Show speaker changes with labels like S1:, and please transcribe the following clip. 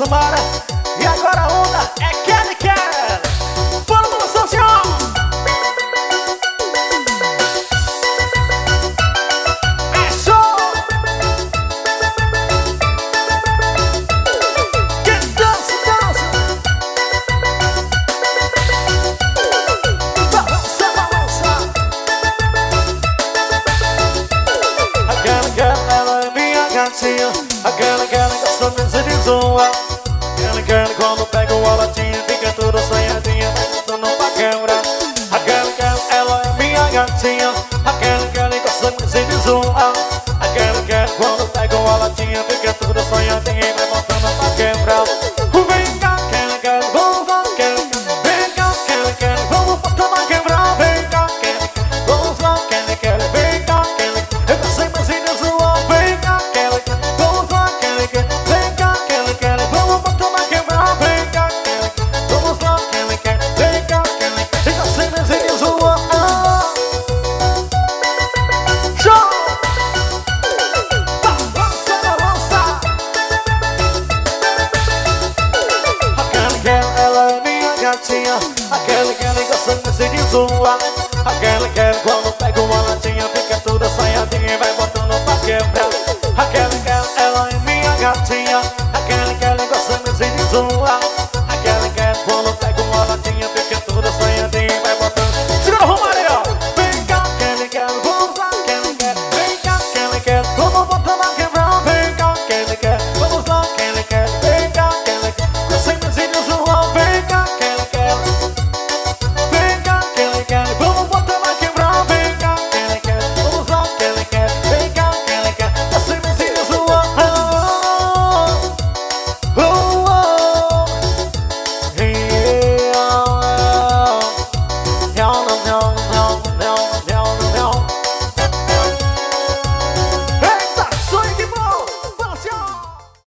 S1: Samara. E agora a onda é Kelly Kelly. Bora no social. É show. Que dança, dança. Balança, balança. A Kelly Kelly, ela é minha gatinha. A Kelly Kelly gosta mesmo de zoar. Kelly Kelly quando pega o latinha fica toda sonhadinha, botando pra quebrar. A Kelly Kelly, ela é minha gatinha. A Kelly Kelly gosta mesmo de zoar. A Kelly Kelly quando pega o latinha fica toda sonhadinha e vai botando pra quebrar. Vem cá, Kelly Kelly, vamos lá, Kelly Kelly. Vem cá, Kelly Kelly, vamos botar pra quebrar. Vem cá, Kelly Kelly, vamos lá, Kelly Kelly. Vem cá, Kelly Kelly, eu gostei mesmo de zoar. Vem cá, Kelly Kelly, vamos lá, Kelly Kelly. Vem cá, Kelly Kelly, vamos botar pra quebrar. Vem cá, Kelly Kelly, vamos lá, Kelly Kelly. Vem cá, Kelly Kelly, eu gostei mesmo de zoar. Show! Balança, balança. A Kelly Kelly, ela é minha gatinha. A Kelly Kelly gosta mesmo de zoar.